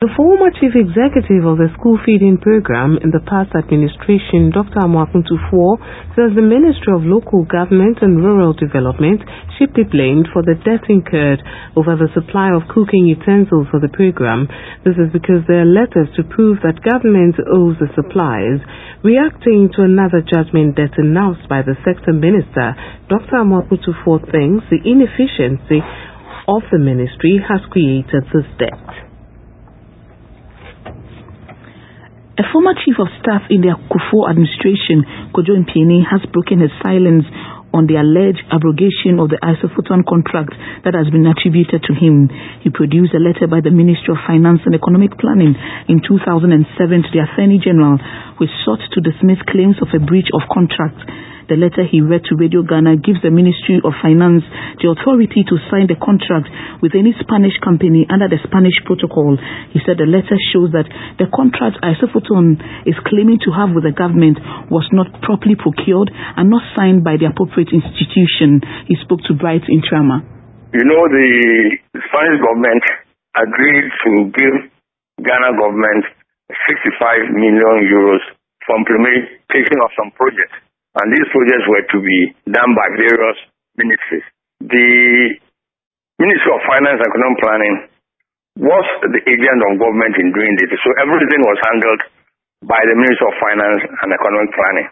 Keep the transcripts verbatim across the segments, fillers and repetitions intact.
The former chief executive of the school feeding program in the past administration, Doctor Amoakun Tuffuor, says the Ministry of Local Government and Rural Development should be blamed for the debt incurred over the supply of cooking utensils for the program. This is because there are letters to prove that government owes the supplies. Reacting to another judgment debt announced by the sector minister, Doctor Amoakun Tuffuor thinks the inefficiency of the ministry has created this debt. A former chief of staff in the Kufuor administration, Kojo Mpieni, has broken his silence on the alleged abrogation of the Isophoton contract that has been attributed to him. He produced a letter by the Ministry of Finance and Economic Planning in two thousand seven to the Attorney General, which sought to dismiss claims of a breach of contract. The letter he read to Radio Ghana gives the Ministry of Finance the authority to sign the contract with any Spanish company under the Spanish protocol. He said the letter shows that the contract Isophoton is claiming to have with the government was not properly procured and not signed by the appropriate institution. He spoke to Bright Intrama. You know, the Spanish government agreed to give Ghana government sixty-five million euros for implementation of some projects. And these projects were to be done by various ministries. The Ministry of Finance and Economic Planning was the agent of government in doing this. So everything was handled by the Ministry of Finance and Economic Planning.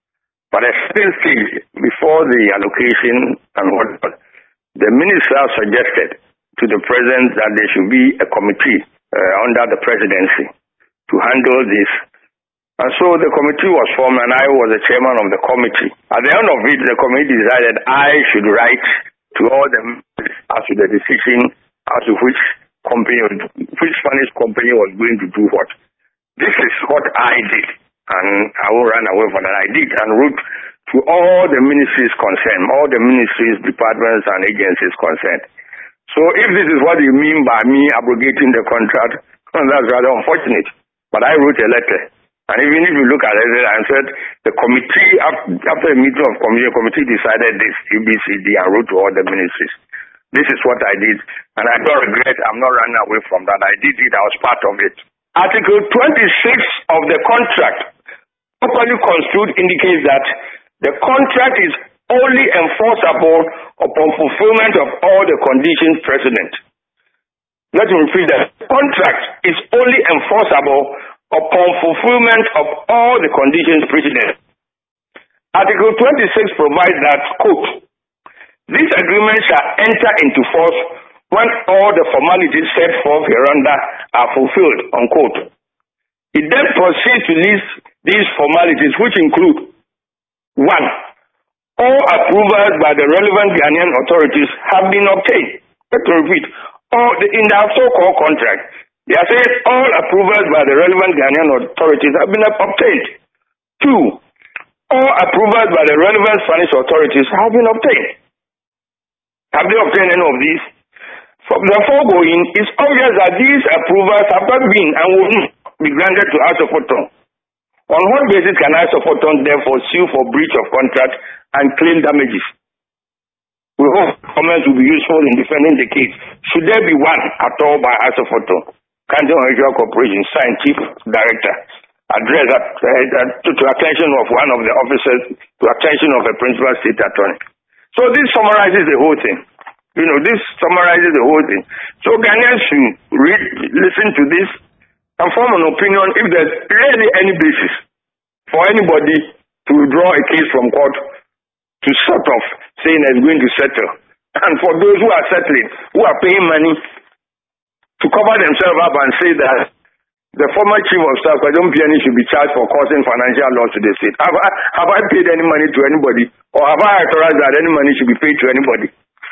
But at a certain stage, before the allocation and whatnot, the minister suggested to the president that there should be a committee uh, under the presidency to handle this. And so the committee was formed and I was the chairman of the committee. At the end of it, the committee decided I should write to all the ministers as to the decision as to which company, which Spanish company was going to do what. This is what I did, and I won't run away from that. I did and wrote to all the ministries concerned, all the ministries, departments and agencies concerned. So if this is what you mean by me abrogating the contract, that's rather unfortunate. But I wrote a letter. And even if you look at it, I said the committee, after a meeting of committee, the committee decided this A B C D and wrote to all the ministries. This is what I did. And I don't regret, I'm not running away from that. I did it, I was part of it. Article twenty-six of the contract, properly construed, indicates that the contract is only enforceable upon fulfillment of all the conditions precedent. Let me repeat that. The contract is only enforceable upon fulfillment of all the conditions precedent. Article twenty-six provides that, quote, this agreement shall enter into force when all the formalities set forth hereunder are fulfilled, unquote. It then proceeds to list these formalities, which include, one, all approvals by the relevant Ghanaian authorities have been obtained. Let me repeat, all the, in the so-called contract, they are saying all approvals by the relevant Ghanaian authorities have been obtained. Two, all approvals by the relevant Spanish authorities have been obtained. Have they obtained any of these? From the foregoing, it's obvious that these approvals have not been and will not be granted to Isophoton. On what basis can Isophoton therefore sue for breach of contract and claim damages? We hope comments will be useful in defending the case. Should there be one at all by Isophoton? Kanto Regional Corporation, signed Chief Director, address that, uh, to, to attention of one of the officers, to attention of a principal state attorney. So this summarizes the whole thing. You know, this summarizes the whole thing. So Ghanaians should read, listen to this and form an opinion if there's really any basis for anybody to withdraw a case from court to sort of saying that it's going to settle. And for those who are settling, who are paying money to cover themselves up and say that the former chief of staff, Kojo Mpieni, should be charged for causing financial loss to the state. Have I, have I paid any money to anybody? Or have I authorized that any money should be paid to anybody?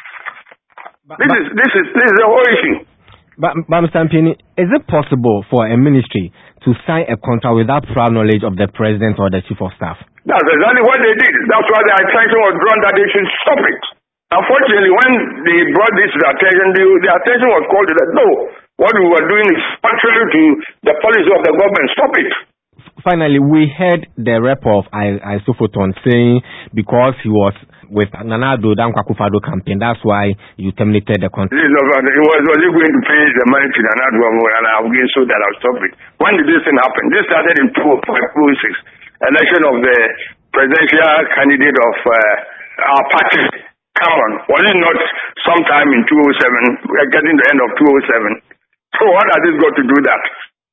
But, this, but, is, this, is, this is the whole issue. But, but Mister Mpieni, is it possible for a ministry to sign a contract without prior knowledge of the president or the chief of staff? That's exactly what they did. That's why the attention was drawn that they should stop it. Unfortunately, when they brought this to the attention, the, the attention was called to that. No, what we were doing is contrary to the policy of the government. Stop it. Finally, we heard the rep of Isophoton saying because he was with Nana Addo Dankwa Akufo-Addo campaign. That's why you terminated the contract. It was, was you going to pay the money to Nana Addo and I'm going so that I'll stop it. When did this thing happen? This started in two thousand five, two thousand six, election of the presidential candidate of uh, our party. Come on, was it not sometime in two thousand seven, getting the end of two thousand seven? So what has this got to do with that?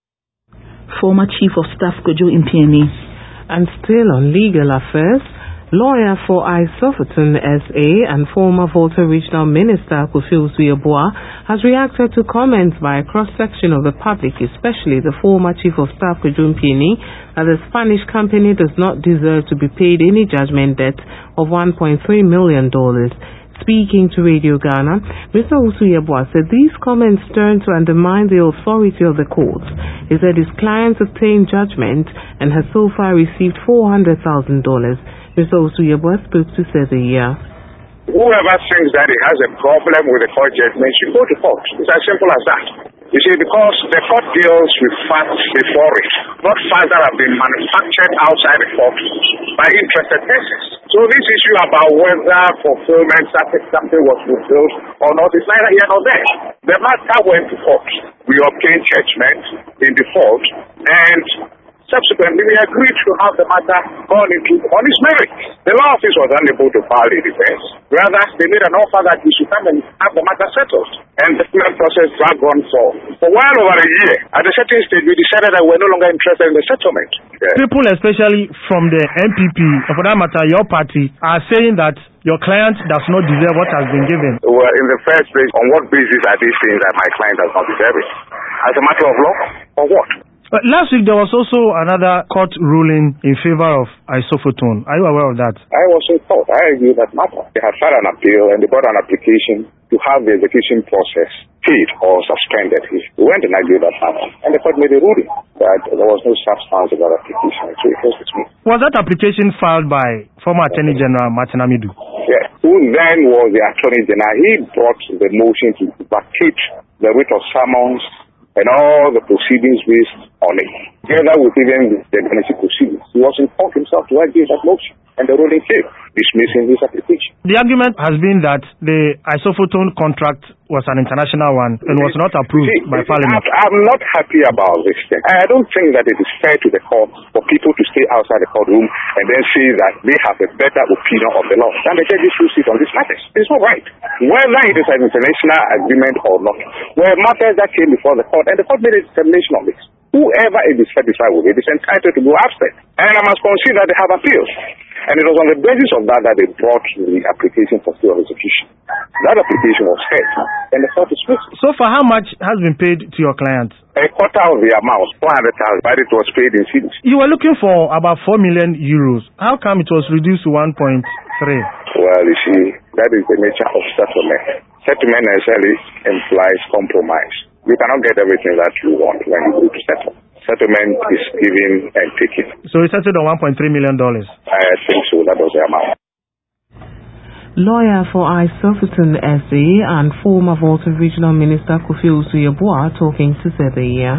Former Chief of Staff Kojo Impiani. And still on legal affairs, lawyer for Isofotun S A and former Volta Regional Minister Kofi Usu-Yeboah has reacted to comments by a cross-section of the public, especially the former Chief of Staff Kojo Impiani, that the Spanish company does not deserve to be paid any judgment debt of one point three million dollars. Speaking to Radio Ghana, Mister Usu-Yeboah said these comments turn to undermine the authority of the courts. He said his clients obtained judgment and has so far received four hundred thousand dollars. Mister Usu-Yeboah spoke to Setheia. Whoever thinks that he has a problem with the court judgment should go to court. It's as simple as that. You see, because the court deals with facts before it, not facts that have been manufactured outside the court by interested persons. So this issue about whether fulfillment something was fulfilled or not is neither here nor there. The matter went to court. We obtained judgment in default, and subsequently we agreed to have the matter gone into on its merit. The law office was unable to file a defense. Rather, they made an offer that we should come and have the matter settled. And the process dragged on for, for well over a year. At a certain stage, we decided that we're no longer interested in the settlement. Yeah. People, especially from the N P P, or for that matter, your party, are saying that your client does not deserve what has been given. Well, in the first place, on what basis are they saying that my client does not deserve it? As a matter of law, or what? But last week, there was also another court ruling in favor of Isofotun. Are you aware of that? I was in court. I agree that matter. They had filed an appeal and they brought an application to have the execution process paid or suspended. We went and argued that matter. And the court made a ruling that there was no substance of that application. So it was dismissed. Was that application filed by former Attorney General Martin Amidu? Yes. Who then was the Attorney General? He brought the motion to vacate the writ of summons and all the proceedings based on it, together with even the benefit proceedings. He was in court himself to argue that motion, and the ruling came, dismissing his application. The argument has been that the Isofotun contract was an international one and was not approved See, by Parliament. I'm not happy about this thing. I don't think that it is fair to the court for people to stay outside the courtroom and then say that they have a better opinion of the law than the judges who sit on these matters. It's not right. Whether it is an international agreement or not, were matters that came before the court, and the court made a determination on this. Whoever is dissatisfied with it is entitled to go absent. And I must concede that they have appealed. And it was on the basis of that that they brought the application for stay of execution. That application was heard, and the court dismissed. So far, how much has been paid to your client? A quarter of the amount, four hundred thousand, but it was paid in cedis. You were looking for about four million euros. How come it was reduced to one point three? Well, you see, that is the nature of settlement. Settlement necessarily implies compromise. You cannot get everything that you want when you go to settle. Settlement is giving and taking. So it settled on one point three million dollars? I think so. That was the amount. Lawyer for Isofotun S A and former Volta Regional Minister Kofi Usu-Yeboah talking to Setheia.